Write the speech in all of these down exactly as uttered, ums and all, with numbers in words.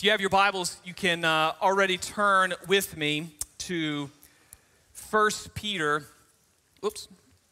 If you have your Bibles, you can uh, already turn with me to First Peter. Oops.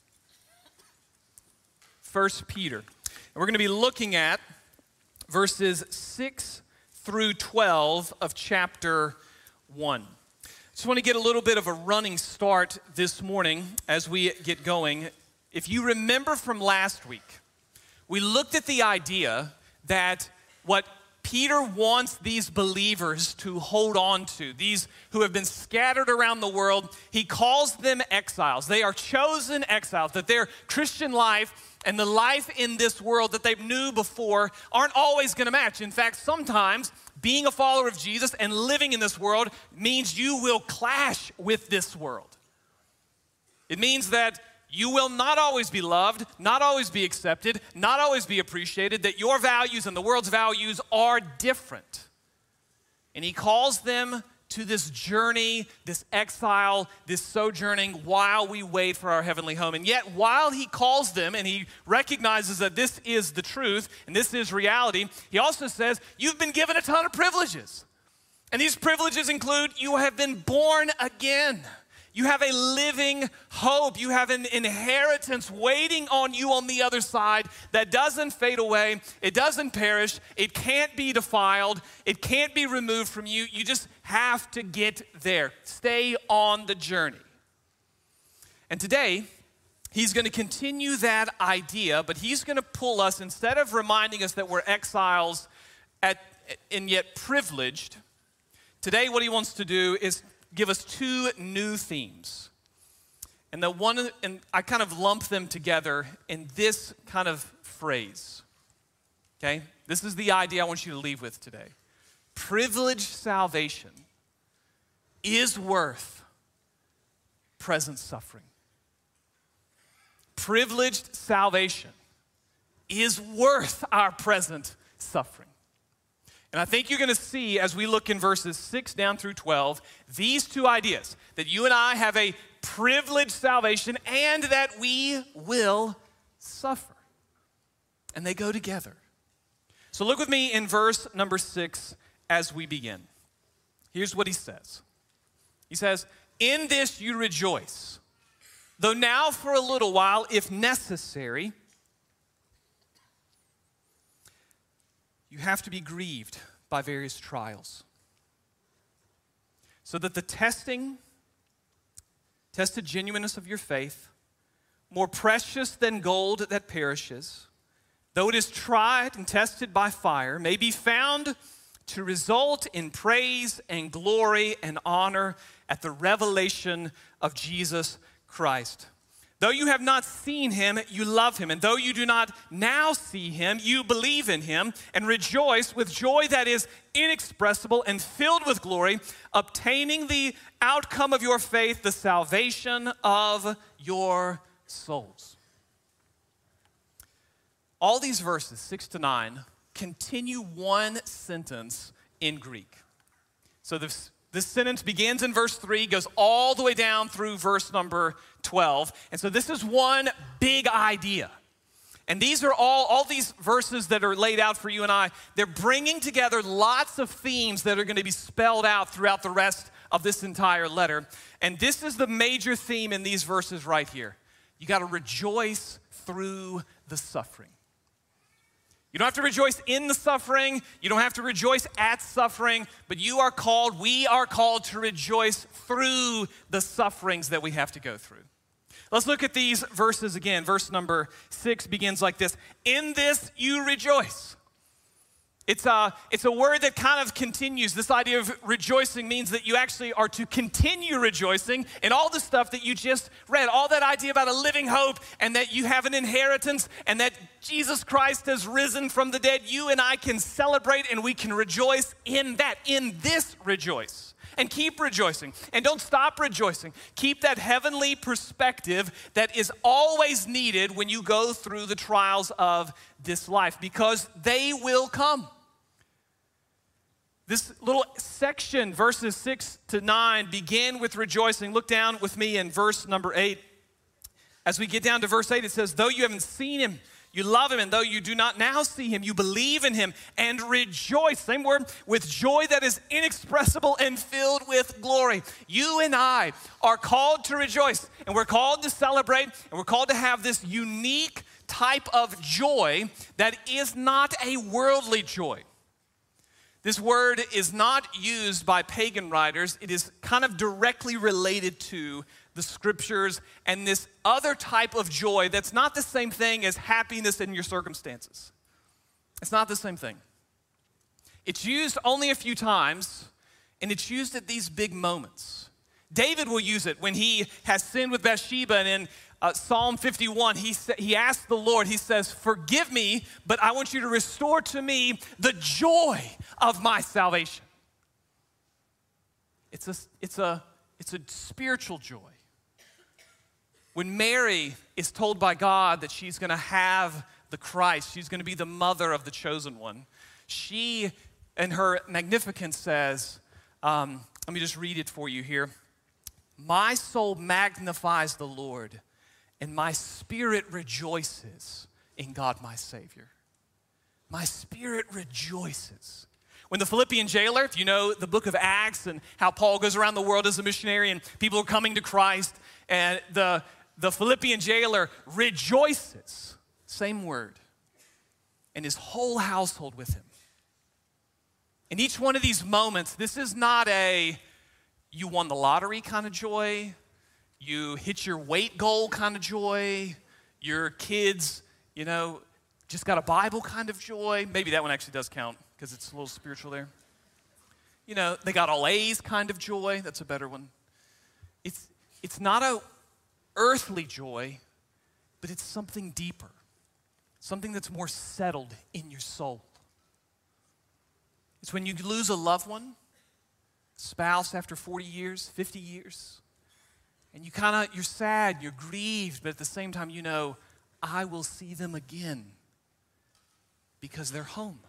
First Peter. And we're going to be looking at verses six through twelve of chapter one. Just want to get a little bit of a running start this morning as we get going. If you remember from last week, we looked at the idea that what Peter wants these believers to hold on to, these who have been scattered around the world, he calls them exiles. They are chosen exiles, that their Christian life and the life in this world that they knew before aren't always going to match. In fact, sometimes being a follower of Jesus and living in this world means you will clash with this world. It means that you will not always be loved, not always be accepted, not always be appreciated, that your values and the world's values are different. And he calls them to this journey, this exile, this sojourning while we wait for our heavenly home. And yet, while he calls them and he recognizes that this is the truth and this is reality, he also says, you've been given a ton of privileges. And these privileges include you have been born again. You have a living hope. You have an inheritance waiting on you on the other side that doesn't fade away. It doesn't perish. It can't be defiled. It can't be removed from you. You just have to get there. Stay on the journey. And today, he's going to continue that idea, but he's going to pull us, instead of reminding us that we're exiles at, and yet privileged, today what he wants to do is give us two new themes. And the one, and I kind of lump them together in this kind of phrase. Okay? This is the idea I want you to leave with today. Privileged salvation is worth present suffering. Privileged salvation is worth our present suffering. And I think you're going to see as we look in verses six down through twelve, these two ideas, that you and I have a privileged salvation and that we will suffer. And they go together. So look with me in verse number six as we begin. Here's what he says. He says, in this you rejoice, though now for a little while, if necessary, you have to be grieved by various trials, so that the testing, tested genuineness of your faith, more precious than gold that perishes, though it is tried and tested by fire, may be found to result in praise and glory and honor at the revelation of Jesus Christ. Though you have not seen him, you love him. And though you do not now see him, you believe in him and rejoice with joy that is inexpressible and filled with glory, obtaining the outcome of your faith, the salvation of your souls. All these verses, six to nine, continue one sentence in Greek. So this This sentence begins in verse three, goes all the way down through verse number twelve. And so this is one big idea. And these are all, all these verses that are laid out for you and I, they're bringing together lots of themes that are going to be spelled out throughout the rest of this entire letter. And this is the major theme in these verses right here. You got to rejoice through the suffering. You don't have to rejoice in the suffering. You don't have to rejoice at suffering, but you are called, we are called to rejoice through the sufferings that we have to go through. Let's look at these verses again. Verse number six begins like this. In this you rejoice. It's a, it's a word that kind of continues. This idea of rejoicing means that you actually are to continue rejoicing in all the stuff that you just read. All that idea about a living hope and that you have an inheritance and that Jesus Christ has risen from the dead. You and I can celebrate and we can rejoice in that. In this rejoice. And keep rejoicing. And don't stop rejoicing. Keep that heavenly perspective that is always needed when you go through the trials of this life, because they will come. This little section, verses six to nine, begin with rejoicing. Look down with me in verse number eight. As we get down to verse eight, it says, though you haven't seen him, You love him, and though you do not now see him, you believe in him and rejoice. Same word, with joy that is inexpressible and filled with glory. You and I are called to rejoice, and we're called to celebrate, and we're called to have this unique type of joy that is not a worldly joy. This word is not used by pagan writers. It is kind of directly related to the scriptures and this other type of joy that's not the same thing as happiness in your circumstances. It's not the same thing. It's used only a few times, and it's used at these big moments. David will use it when he has sinned with Bathsheba, and in uh, Psalm fifty-one, he, sa- he asks the Lord, he says, forgive me, but I want you to restore to me the joy of my salvation. It's a, it's a, it's a spiritual joy. When Mary is told by God that she's going to have the Christ, she's going to be the mother of the chosen one, she, in her Magnificat, says, um, let me just read it for you here. My soul magnifies the Lord, and my spirit rejoices in God my Savior. My spirit rejoices. When the Philippian jailer, if you know the book of Acts and how Paul goes around the world as a missionary and people are coming to Christ, and the The Philippian jailer rejoices, same word, and his whole household with him. In each one of these moments, this is not a you won the lottery kind of joy, you hit your weight goal kind of joy, your kids, you know, just got a Bible kind of joy. Maybe that one actually does count because it's a little spiritual there. You know, they got all A's kind of joy. That's a better one. It's, it's not a earthly joy, but it's something deeper, something that's more settled in your soul. It's when you lose a loved one, spouse after forty years, fifty years, and you kind of, you're sad, you're grieved, but at the same time you know, I will see them again because they're home.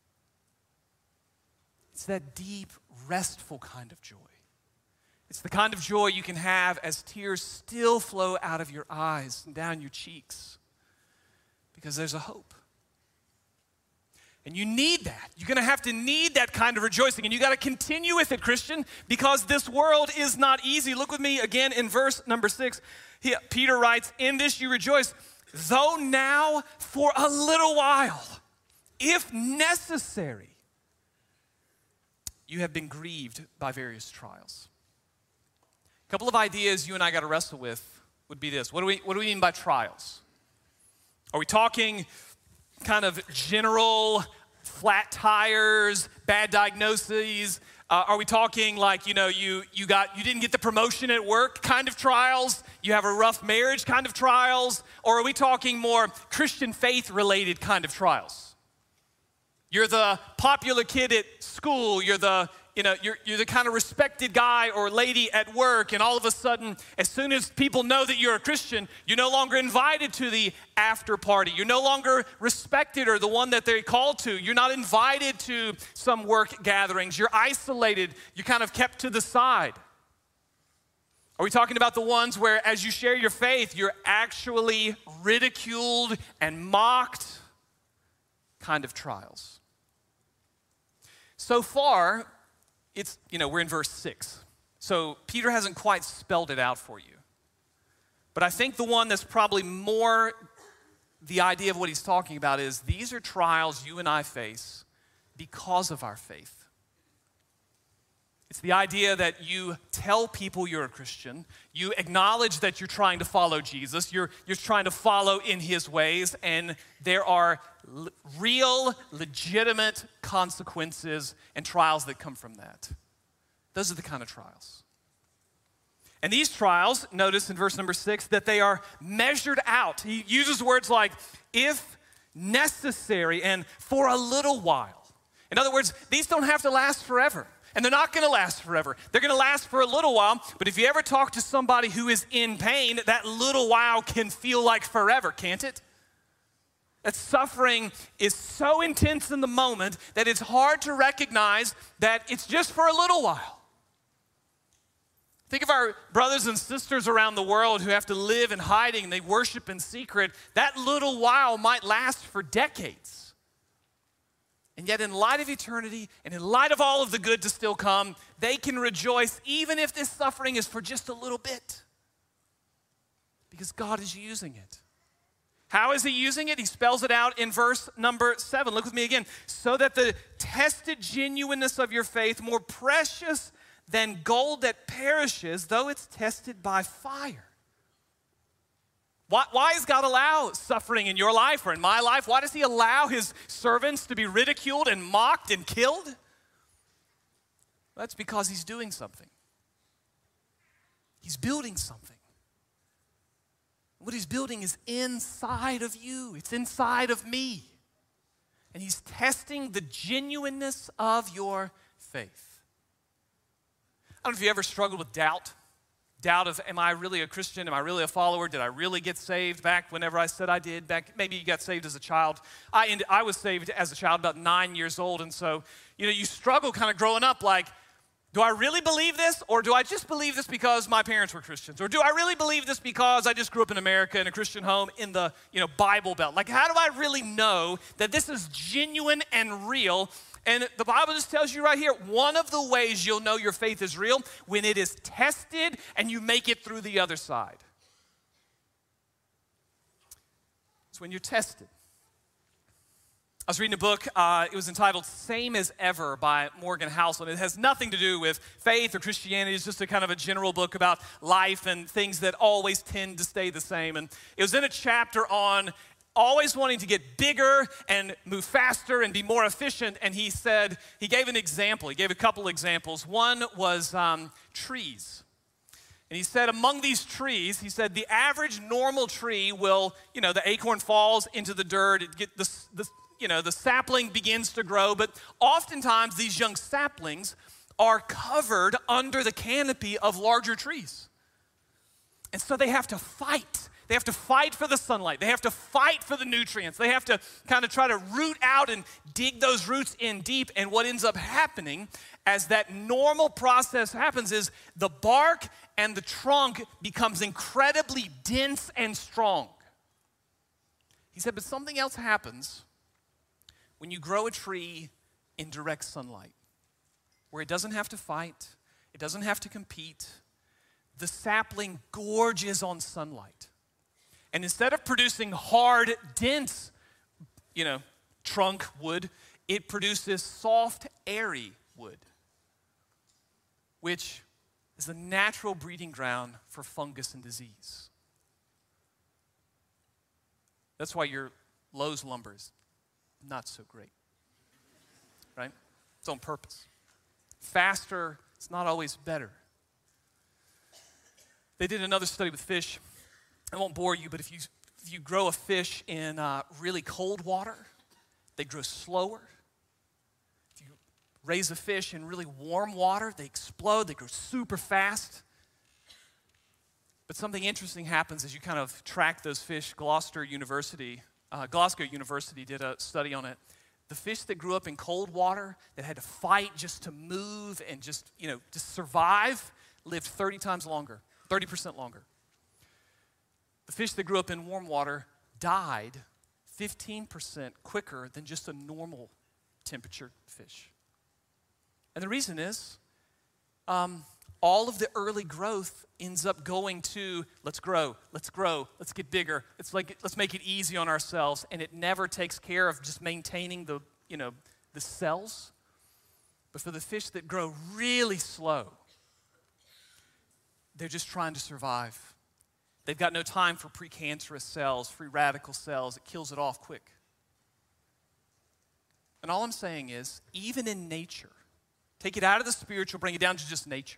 It's that deep, restful kind of joy. It's the kind of joy you can have as tears still flow out of your eyes and down your cheeks because there's a hope. And you need that. You're going to have to need that kind of rejoicing, and you got to continue with it, Christian, because this world is not easy. Look with me again in verse number six. He, Peter writes, in this you rejoice, though now for a little while, if necessary, you have been grieved by various trials. A couple of ideas you and I got to wrestle with would be this. What do we, what do we mean by trials? Are we talking kind of general flat tires, bad diagnoses? Uh, are we talking like, you know, you, you, got, you didn't get the promotion at work kind of trials? You have a rough marriage kind of trials? Or are we talking more Christian faith related kind of trials? You're the popular kid at school, you're the You know, you're, you're the kind of respected guy or lady at work, and all of a sudden, as soon as people know that you're a Christian, you're no longer invited to the after party. You're no longer respected or the one that they're called to. You're not invited to some work gatherings. You're isolated. You're kind of kept to the side. Are we talking about the ones where as you share your faith, you're actually ridiculed and mocked? Kind of trials. So far, it's, you know, we're in verse six. So Peter hasn't quite spelled it out for you. But I think the one that's probably more the idea of what he's talking about is these are trials you and I face because of our faith. It's the idea that you tell people you're a Christian, you acknowledge that you're trying to follow Jesus, you're, you're trying to follow in his ways, and there are l- real, legitimate consequences and trials that come from that. Those are the kind of trials. And these trials, notice in verse number six, that they are measured out. He uses words like, if necessary, and for a little while. In other words, these don't have to last forever. And they're not going to last forever. They're going to last for a little while, but if you ever talk to somebody who is in pain, that little while can feel like forever, can't it? That suffering is so intense in the moment that it's hard to recognize that it's just for a little while. Think of our brothers and sisters around the world who have to live in hiding, they worship in secret. That little while might last for decades. And yet in light of eternity and in light of all of the good to still come, they can rejoice even if this suffering is for just a little bit. Because God is using it. How is he using it? He spells it out in verse number seven. Look with me again. So that the tested genuineness of your faith, more precious than gold that perishes, though it's tested by fire. Why, why does God allow suffering in your life or in my life? Why does he allow his servants to be ridiculed and mocked and killed? That's because he's doing something. He's building something. What he's building is inside of you. It's inside of me. And he's testing the genuineness of your faith. I don't know if you ever struggled with doubt. Doubt of, am I really a Christian? Am I really a follower? Did I really get saved back whenever I said I did? Back, maybe you got saved as a child. I, ended, I was saved as a child about nine years old. And so, you know, you struggle kind of growing up like, do I really believe this, or do I just believe this because my parents were Christians? Or do I really believe this because I just grew up in America in a Christian home in the, you know, Bible Belt? Like, how do I really know that this is genuine and real? And the Bible just tells you right here, one of the ways you'll know your faith is real, when it is tested and you make it through the other side. It's when you're tested. I was reading a book, uh, it was entitled Same as Ever by Morgan Housel. It has nothing to do with faith or Christianity. It's just a kind of a general book about life and things that always tend to stay the same. And it was in a chapter on always wanting to get bigger and move faster and be more efficient. And he said, he gave an example. He gave a couple examples. One was um, trees. And he said among these trees, he said the average normal tree will, you know, the acorn falls into the dirt, it get the, the you know, the sapling begins to grow, but oftentimes these young saplings are covered under the canopy of larger trees. And so they have to fight. They have to fight for the sunlight. They have to fight for the nutrients. They have to kind of try to root out and dig those roots in deep. And what ends up happening as that normal process happens is the bark and the trunk becomes incredibly dense and strong. He said, but something else happens when you grow a tree in direct sunlight, where it doesn't have to fight, it doesn't have to compete. The sapling gorges on sunlight. And instead of producing hard, dense, you know, trunk wood, it produces soft, airy wood, which is a natural breeding ground for fungus and disease. That's why your Lowe's lumber is not so great, right? It's on purpose. Faster, it's not always better. They did another study with fish. I won't bore you, but if you, if you grow a fish in uh, really cold water, they grow slower. If you raise a fish in really warm water, they explode, they grow super fast. But something interesting happens as you kind of track those fish. Gloucester University Uh, Glasgow University did a study on it. The fish that grew up in cold water, that had to fight just to move and just, you know, to survive, lived thirty times longer, thirty percent longer. The fish that grew up in warm water died fifteen percent quicker than just a normal temperature fish. And the reason is, um, all of the early growth ends up going to, let's grow, let's grow, let's get bigger. It's like, let's make it easy on ourselves. And it never takes care of just maintaining the, you know, the cells. But for the fish that grow really slow, they're just trying to survive. They've got no time for precancerous cells, free radical cells. It kills it off quick. And all I'm saying is, even in nature, take it out of the spiritual, bring it down to just nature.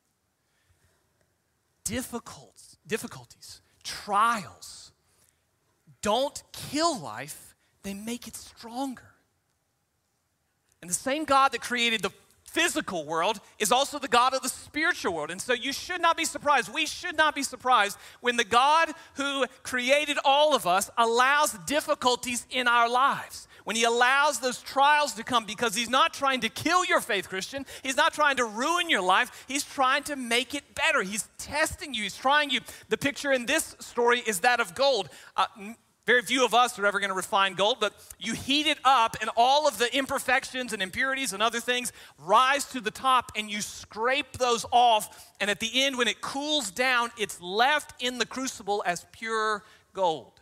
Difficult, difficulties, trials don't kill life, they make it stronger. And the same God that created the physical world is also the God of the spiritual world. And so you should not be surprised, we should not be surprised when the God who created all of us allows difficulties in our lives. when he allows those trials to come, because he's not trying to kill your faith, Christian. He's not trying to ruin your life. He's trying to make it better. He's testing you. He's trying you. The picture in this story is that of gold. Uh, Very few of us are ever going to refine gold, but you heat it up and all of the imperfections and impurities and other things rise to the top, and you scrape those off, and at the end, when it cools down, it's left in the crucible as pure gold.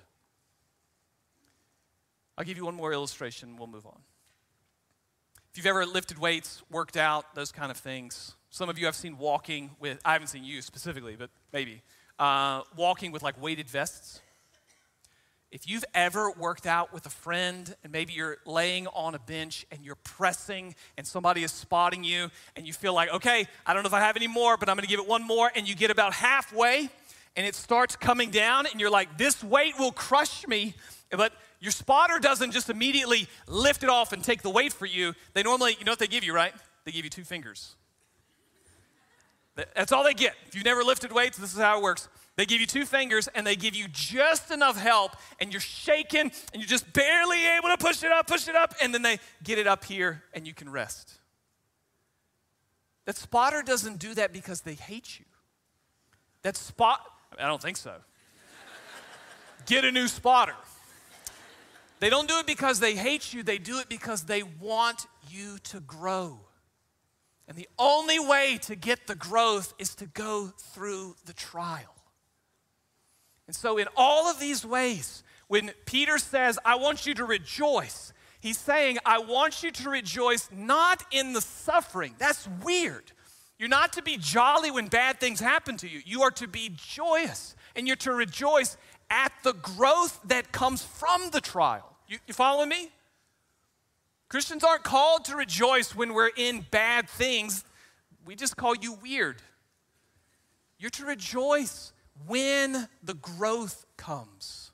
I'll give you one more illustration and we'll move on. If you've ever lifted weights, worked out, those kind of things, some of you I've seen walking with, I haven't seen you specifically, but maybe, uh, walking with like weighted vests. If you've ever worked out with a friend and maybe you're laying on a bench and you're pressing and somebody is spotting you and you feel like, okay, I don't know if I have any more, but I'm gonna give it one more, and you get about halfway and it starts coming down and you're like, this weight will crush me, but your spotter doesn't just immediately lift it off and take the weight for you. They normally, you know what they give you, right? They give you two fingers. That's all they get. If you've never lifted weights, this is how it works. They give you two fingers and they give you just enough help, and you're shaking and you're just barely able to push it up, push it up, and then they get it up here and you can rest. That spotter doesn't do that because they hate you. That spot, I don't think so. Get a new spotter. They don't do it because they hate you. They do it because they want you to grow. And the only way to get the growth is to go through the trial. And so in all of these ways, when Peter says, I want you to rejoice, he's saying, I want you to rejoice not in the suffering. That's weird. You're not to be jolly when bad things happen to you. You are to be joyous, and you're to rejoice at the growth that comes from the trial. You, you following me? Christians aren't called to rejoice when we're in bad things. We just call you weird. You're to rejoice when the growth comes.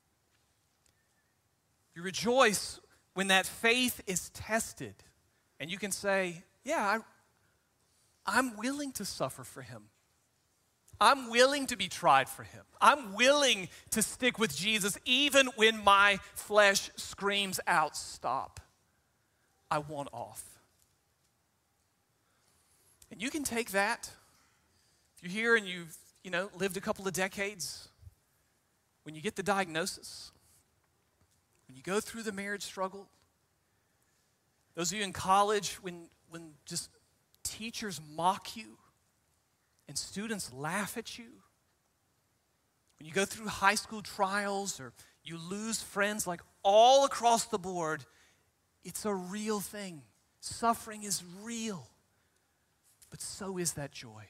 You rejoice when that faith is tested, and you can say, yeah, I, I'm willing to suffer for him. I'm willing to be tried for him. I'm willing to stick with Jesus even when my flesh screams out, stop. I want off. And you can take that. If you're here and you've, you know, lived a couple of decades, when you get the diagnosis, when you go through the marriage struggle, those of you in college, when, when just teachers mock you and students laugh at you, when you go through high school trials or you lose friends, like all across the board, it's a real thing. Suffering is real, but so is that joy.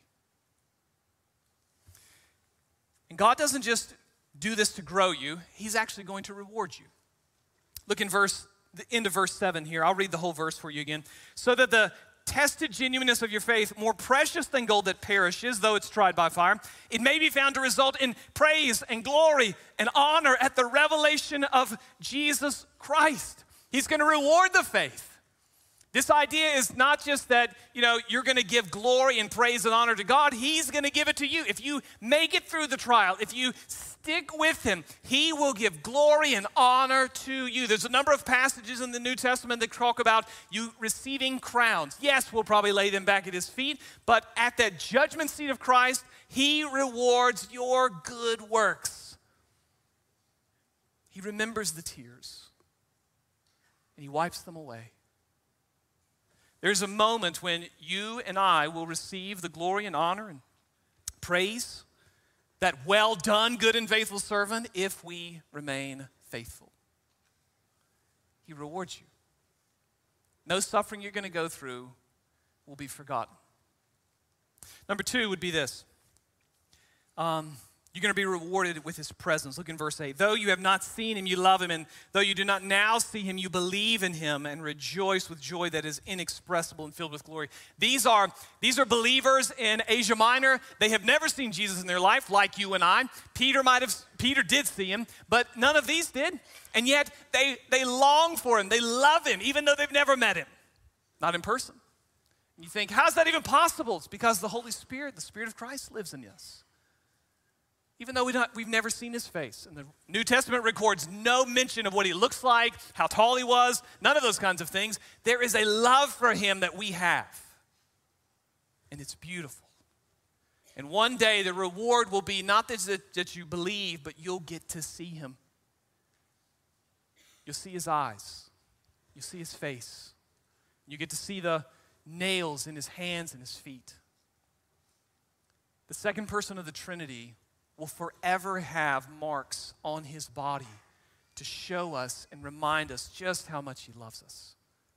And God doesn't just do this to grow you, he's actually going to reward you. Look in verse, the end of verse seven here. I'll read the whole verse for you again. So that the tested genuineness of your faith, more precious than gold that perishes, though it's tried by fire, it may be found to result in praise and glory and honor at the revelation of Jesus Christ. He's going to reward the faith. This idea is not just that, you know, you're going to give glory and praise and honor to God. He's going to give it to you. If you make it through the trial, if you stick with him, he will give glory and honor to you. There's a number of passages in the New Testament that talk about you receiving crowns. Yes, we'll probably lay them back at his feet, but at that judgment seat of Christ, he rewards your good works. He remembers the tears, and he wipes them away. There's a moment when you and I will receive the glory and honor and praise, that well done, good and faithful servant, if we remain faithful. He rewards you. No suffering you're going to go through will be forgotten. Number two would be this. Um, You're going to be rewarded with his presence. Look in verse eight. Though you have not seen him, you love him. And though you do not now see him, you believe in him and rejoice with joy that is inexpressible and filled with glory. These are, these are believers in Asia Minor. They have never seen Jesus in their life, like you and I. Peter might have, Peter did see him, but none of these did. And yet they, they long for him. They love him, even though they've never met him. Not in person. And you think, how's that even possible? It's because the Holy Spirit, the Spirit of Christ lives in us. even though we don't, we've never seen his face. And the New Testament records no mention of what he looks like, how tall he was, none of those kinds of things. There is a love for him that we have, and it's beautiful. And one day the reward will be not that, that you believe, but you'll get to see him. You'll see his eyes. You'll see his face. You get to see the nails in his hands and his feet. The second person of the Trinity will forever have marks on his body to show us and remind us just how much he loves us.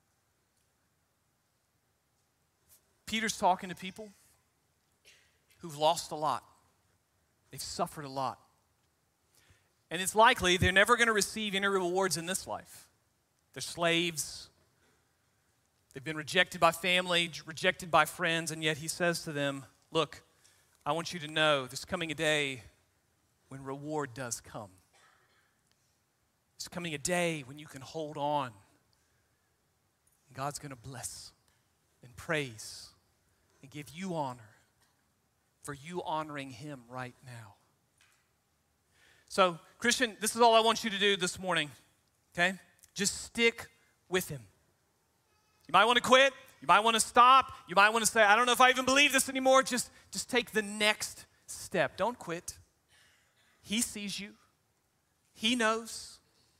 Peter's talking to people who've lost a lot. They've suffered a lot. And it's likely they're never going to receive any rewards in this life. They're slaves. They've been rejected by family, rejected by friends, and yet he says to them, look, I want you to know there's coming a day when reward does come. There's coming a day when you can hold on. And God's going to bless and praise and give you honor for you honoring him right now. So, Christian, this is all I want you to do this morning, okay? Just stick with him. You might want to quit. You might want to stop. You might want to say, I don't know if I even believe this anymore. Just, just take the next step. Don't quit. He sees you. He knows.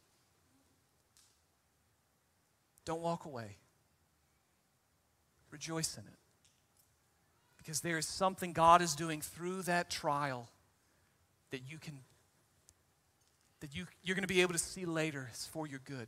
Don't walk away. Rejoice in it. Because there is something God is doing through that trial that you can, that you, you're going to be able to see later is for your good.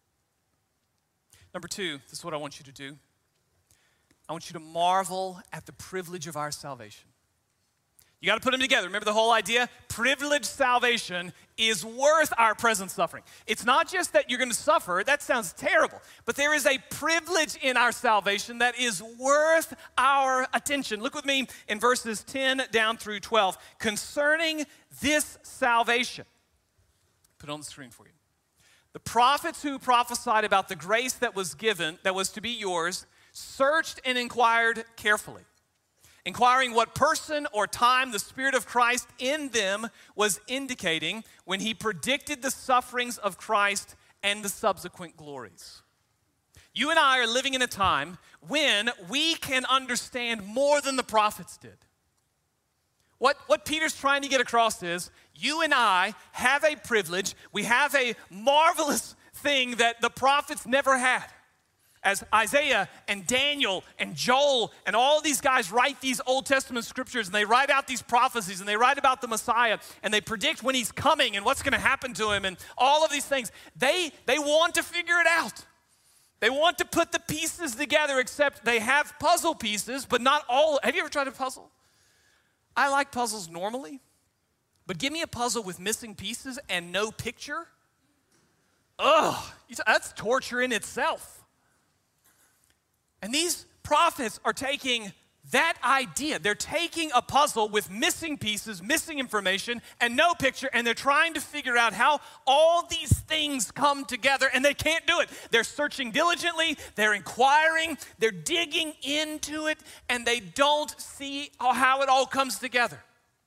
Number two, this is what I want you to do. I want you to marvel at the privilege of our salvation. You got to put them together. Remember the whole idea? Privileged salvation is worth our present suffering. It's not just that you're going to suffer. That sounds terrible. But there is a privilege in our salvation that is worth our attention. Look with me in verses ten down through twelve. Concerning this salvation. Put it on the screen for you. The prophets who prophesied about the grace that was given, that was to be yours, searched and inquired carefully, inquiring what person or time the Spirit of Christ in them was indicating when he predicted the sufferings of Christ and the subsequent glories. You and I are living in a time when we can understand more than the prophets did. What, what Peter's trying to get across is, you and I have a privilege, we have a marvelous thing that the prophets never had. As Isaiah and Daniel and Joel and all these guys write these Old Testament scriptures and they write out these prophecies and they write about the Messiah and they predict when he's coming and what's going to happen to him and all of these things, they, they want to figure it out. They want to put the pieces together, except they have puzzle pieces, but not all. Have you ever tried a puzzle? I like puzzles normally, but give me a puzzle with missing pieces and no picture. Ugh, that's torture in itself. And these prophets are taking that idea. They're taking a puzzle with missing pieces, missing information, and no picture, and they're trying to figure out how all these things come together, and they can't do it. They're searching diligently, they're inquiring, they're digging into it, and they don't see how it all comes together.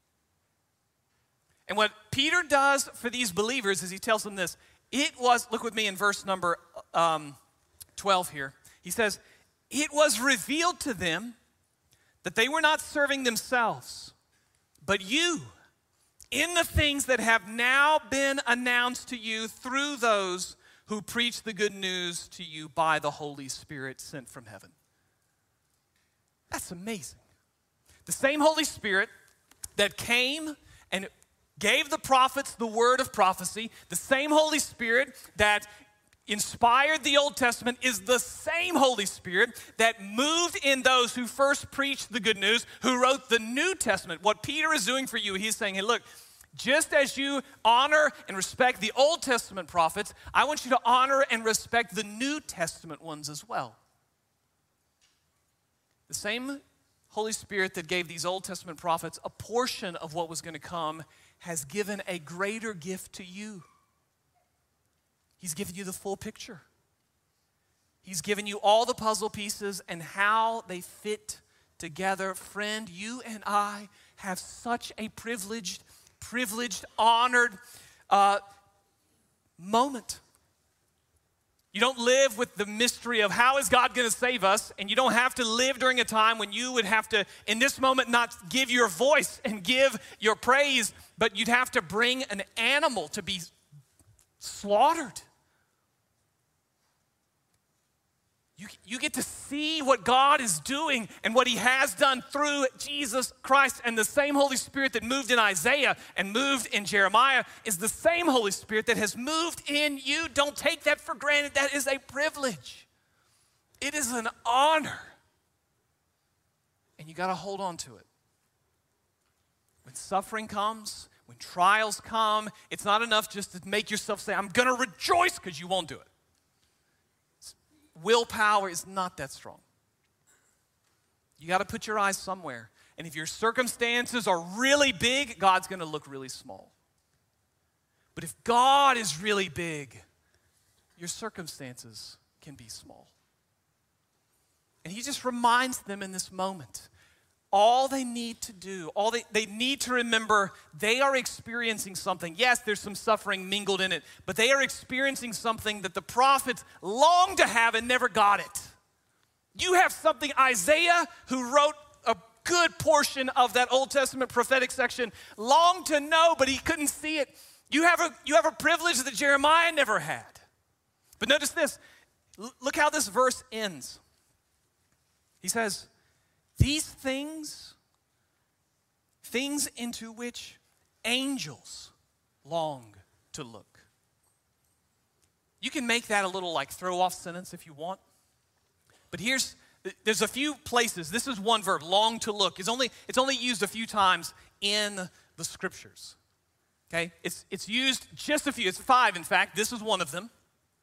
And what Peter does for these believers is he tells them this. It was, look with me in verse number um, twelve here. He says, it was revealed to them that they were not serving themselves, but you, in the things that have now been announced to you through those who preach the good news to you by the Holy Spirit sent from heaven. That's amazing. The same Holy Spirit that came and gave the prophets the word of prophecy, the same Holy Spirit that inspired the Old Testament is the same Holy Spirit that moved in those who first preached the good news, who wrote the New Testament. What Peter is doing for you, he's saying, hey, look, just as you honor and respect the Old Testament prophets, I want you to honor and respect the New Testament ones as well. The same Holy Spirit that gave these Old Testament prophets a portion of what was going to come has given a greater gift to you. He's given you the full picture. He's given you all the puzzle pieces and how they fit together. Friend, you and I have such a privileged privileged, honored uh, moment. You don't live with the mystery of how is God going to save us, and you don't have to live during a time when you would have to, in this moment, not give your voice and give your praise, but you'd have to bring an animal to be slaughtered. You, you get to see what God is doing and what he has done through Jesus Christ. And the same Holy Spirit that moved in Isaiah and moved in Jeremiah is the same Holy Spirit that has moved in you. Don't take that for granted. That is a privilege. It is an honor. And you got to hold on to it. When suffering comes, when trials come, it's not enough just to make yourself say, I'm going to rejoice, because you won't do it. Willpower is not that strong. You got to put your eyes somewhere. And if your circumstances are really big, God's going to look really small. But if God is really big, your circumstances can be small. And he just reminds them in this moment, all they need to do, all they, they need to remember, they are experiencing something. Yes, there's some suffering mingled in it, but they are experiencing something that the prophets longed to have and never got it. You have something, Isaiah, who wrote a good portion of that Old Testament prophetic section, longed to know, but he couldn't see it. You have a, you have a privilege that Jeremiah never had. But notice this, L- look how this verse ends. He says, these things, things into which angels long to look. You can make that a little like throw off sentence if you want. But here's, there's a few places, this is one verb, long to look. It's only, it's only used a few times in the scriptures. Okay, it's, it's used just a few, it's five in fact, this is one of them.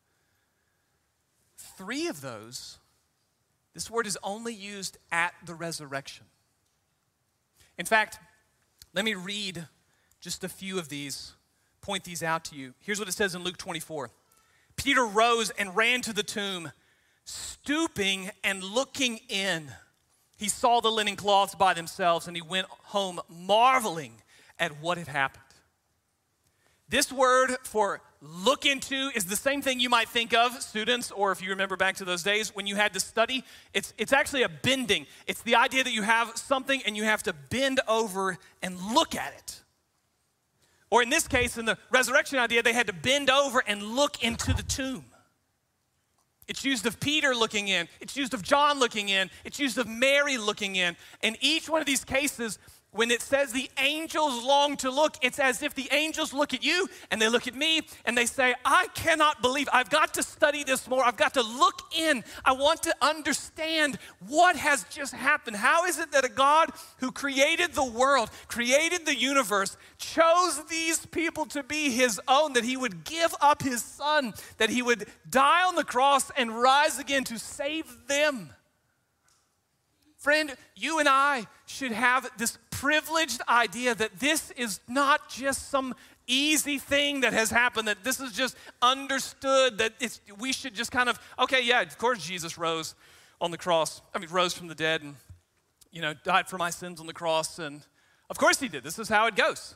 Three of those, this word is only used at the resurrection. In fact, let me read just a few of these, point these out to you. Here's what it says in Luke twenty-four. Peter rose and ran to the tomb, stooping and looking in. He saw the linen cloths by themselves, and he went home marveling at what had happened. This word for look into is the same thing you might think of, students, or if you remember back to those days when you had to study. It's, it's actually a bending. It's the idea that you have something and you have to bend over and look at it. Or in this case, in the resurrection idea, they had to bend over and look into the tomb. It's used of Peter looking in. It's used of John looking in. It's used of Mary looking in. In each one of these cases, when it says the angels long to look, it's as if the angels look at you and they look at me and they say, I cannot believe, I've got to study this more. I've got to look in. I want to understand what has just happened. How is it that a God who created the world, created the universe, chose these people to be his own, that he would give up his son, that he would die on the cross and rise again to save them? Friend, you and I should have this privileged idea that this is not just some easy thing that has happened, that this is just understood, that it's, we should just kind of, okay, yeah, of course Jesus rose on the cross. I mean, rose from the dead and, you know, died for my sins on the cross. And of course he did. This is how it goes.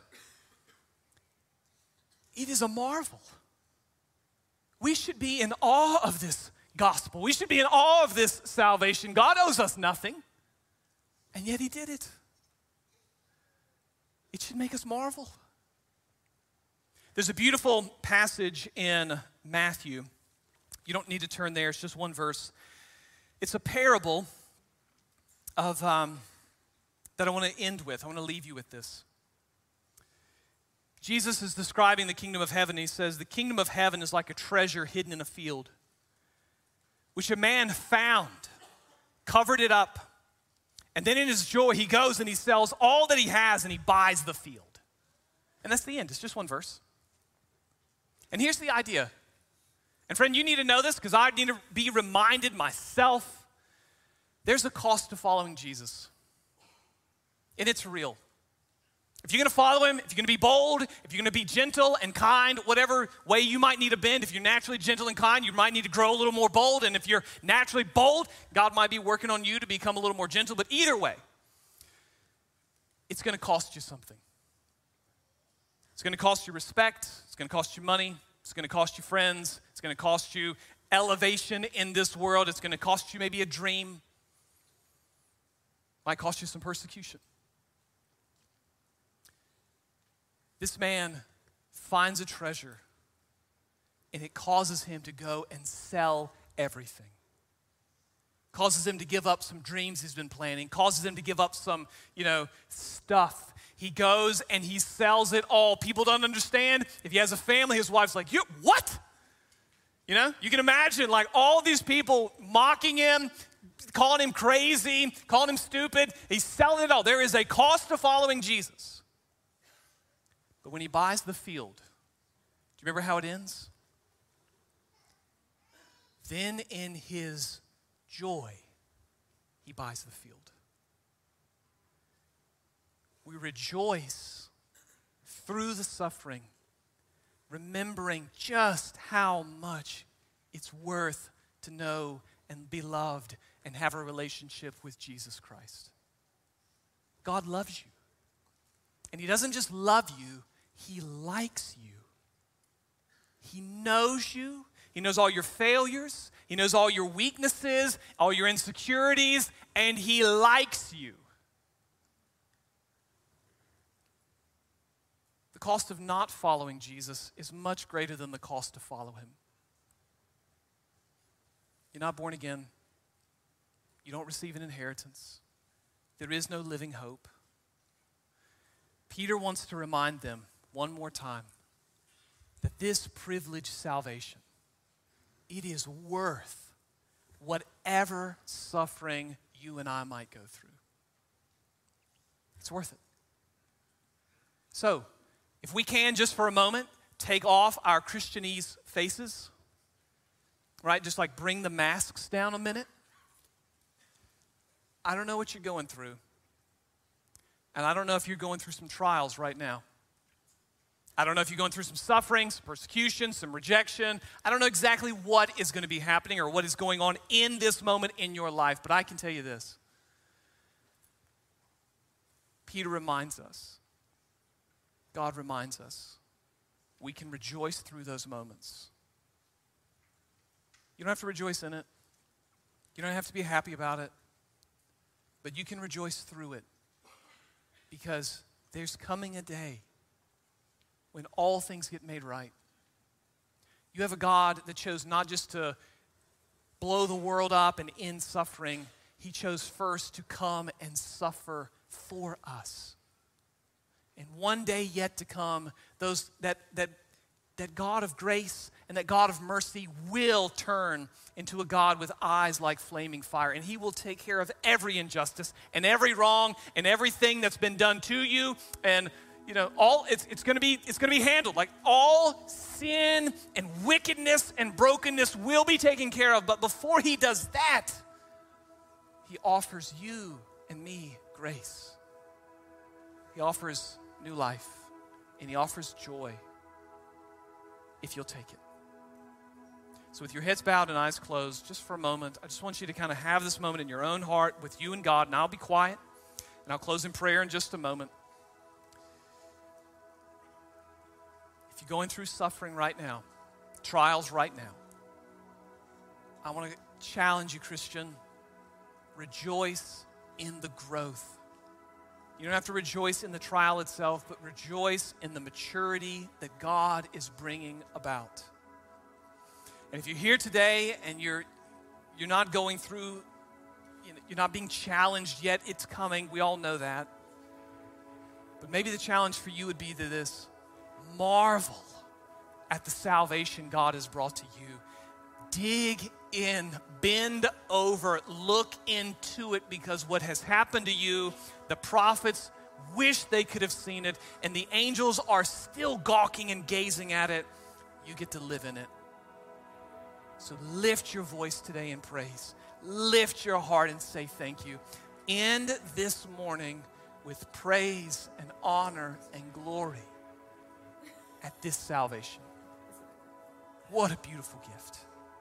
It is a marvel. We should be in awe of this gospel. We should be in awe of this salvation. God owes us nothing. And yet he did it. It should make us marvel. There's a beautiful passage in Matthew. You don't need to turn there. It's just one verse. It's a parable of um, that I want to end with. I want to leave you with this. Jesus is describing the kingdom of heaven. He says, the kingdom of heaven is like a treasure hidden in a field, which a man found, covered it up. And then in his joy, he goes and he sells all that he has and he buys the field. And that's the end. It's just one verse. And here's the idea. And friend, you need to know this because I need to be reminded myself. There's a cost to following Jesus. And it's real. If you're going to follow him, if you're going to be bold, if you're going to be gentle and kind, whatever way you might need to bend, if you're naturally gentle and kind, you might need to grow a little more bold. And if you're naturally bold, God might be working on you to become a little more gentle. But either way, it's going to cost you something. It's going to cost you respect. It's going to cost you money. It's going to cost you friends. It's going to cost you elevation in this world. It's going to cost you maybe a dream. Might cost you some persecution. This man finds a treasure, and it causes him to go and sell everything. Causes him to give up some dreams he's been planning. Causes him to give up some, you know, stuff. He goes and he sells it all. People don't understand. If he has a family, his wife's like, you what? You know, you can imagine like all these people mocking him, calling him crazy, calling him stupid. He's selling it all. There is a cost to following Jesus. But when he buys the field, do you remember how it ends? Then in his joy, he buys the field. We rejoice through the suffering, remembering just how much it's worth to know and be loved and have a relationship with Jesus Christ. God loves you. And he doesn't just love you, he likes you. He knows you. He knows all your failures. He knows all your weaknesses, all your insecurities, and he likes you. The cost of not following Jesus is much greater than the cost to follow him. You're not born again. You don't receive an inheritance. There is no living hope. Peter wants to remind them one more time that this privileged salvation, it is worth whatever suffering you and I might go through. It's worth it. So, if we can just for a moment take off our Christianese faces, right? Just like bring the masks down a minute. I don't know what you're going through. And I don't know if you're going through some trials right now. I don't know if you're going through some suffering, some persecution, some rejection. I don't know exactly what is going to be happening or what is going on in this moment in your life, but I can tell you this. Peter reminds us, God reminds us, we can rejoice through those moments. You don't have to rejoice in it. You don't have to be happy about it. But you can rejoice through it because there's coming a day when all things get made right. You have a God that chose not just to blow the world up and end suffering. He chose first to come and suffer for us. And one day yet to come, those that that that God of grace and that God of mercy will turn into a God with eyes like flaming fire. And he will take care of every injustice and every wrong and everything that's been done to you. And you know, all it's it's gonna be it's gonna be handled. Like all sin and wickedness and brokenness will be taken care of. But before he does that, he offers you and me grace. He offers new life, and he offers joy if you'll take it. So with your heads bowed and eyes closed, just for a moment, I just want you to kind of have this moment in your own heart with you and God, and I'll be quiet, and I'll close in prayer in just a moment. If you're going through suffering right now, trials right now, I want to challenge you, Christian, rejoice in the growth. You don't have to rejoice in the trial itself, but rejoice in the maturity that God is bringing about. And if you're here today and you're you're not going through, you know, you're not being challenged yet, it's coming. We all know that. But maybe the challenge for you would be to this: marvel at the salvation God has brought to you. Dig in, bend over, look into it, because what has happened to you, the prophets wish they could have seen it, and the angels are still gawking and gazing at it. You get to live in it. So lift your voice today in praise. Lift your heart and say thank you. End this morning with praise and honor and glory at this salvation. What a beautiful gift.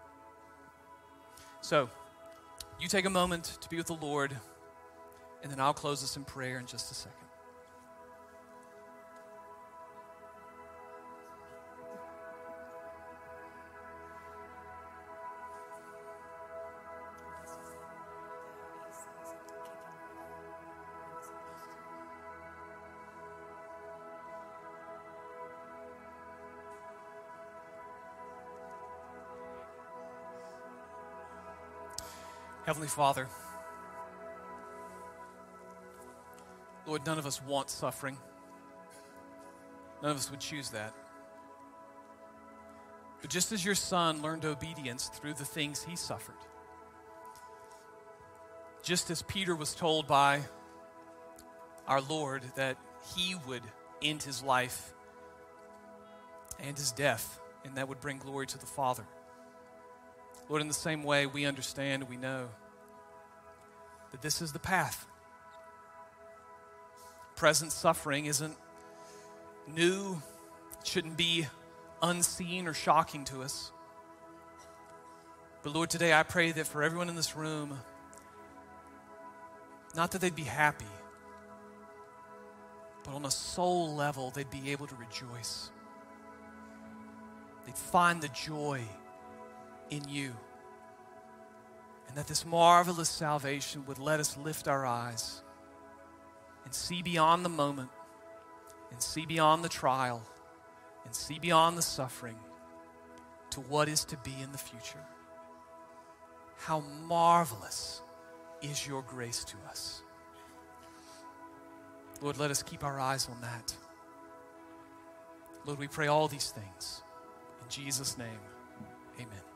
So, you take a moment to be with the Lord, and then I'll close us in prayer in just a second. Heavenly Father, Lord, none of us want suffering. None of us would choose that. But just as your Son learned obedience through the things he suffered, just as Peter was told by our Lord that he would end his life and his death, and that would bring glory to the Father. Lord, in the same way, we understand, we know that this is the path. Present suffering isn't new, it shouldn't be unseen or shocking to us. But Lord, today I pray that for everyone in this room, not that they'd be happy, but on a soul level, they'd be able to rejoice. They'd find the joy in you. And that this marvelous salvation would let us lift our eyes and see beyond the moment, and see beyond the trial, and see beyond the suffering to what is to be in the future. How marvelous is your grace to us. Lord, let us keep our eyes on that. Lord, we pray all these things. In Jesus' name, amen.